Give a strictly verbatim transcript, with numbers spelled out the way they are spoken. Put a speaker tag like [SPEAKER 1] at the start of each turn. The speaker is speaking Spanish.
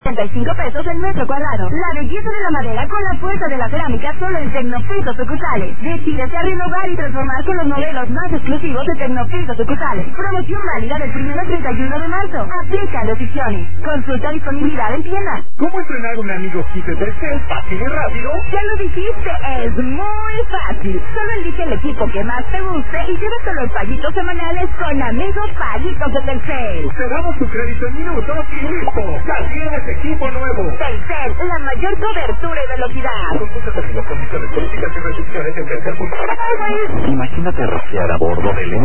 [SPEAKER 1] treinta y cinco pesos el metro cuadrado. La belleza de la madera con la fuerza de la cerámica solo en Tecnofrito Sucursales. Decídete a renovar y transformar con los modelos más exclusivos de Tecnofrito Sucursales. Promoción válida del primero al treinta y uno de marzo. Aplica restricciones. Consulta disponibilidad en tienda.
[SPEAKER 2] ¿Cómo estrenar un amigo kit de Telcel fácil y rápido?
[SPEAKER 1] Ya lo dijiste, es muy fácil. Solo elige el equipo que más te guste y llévate los paguitos semanales con amigos paguitos de Telcel.
[SPEAKER 2] Cerramos tu crédito en minutos y listo. Ya tienes equipo nuevo.
[SPEAKER 1] Telcel, la mayor cobertura y velocidad.
[SPEAKER 2] Consulta términos, condiciones, políticas y restricciones en Telcel punto com.
[SPEAKER 3] Imagínate rociar a bordo del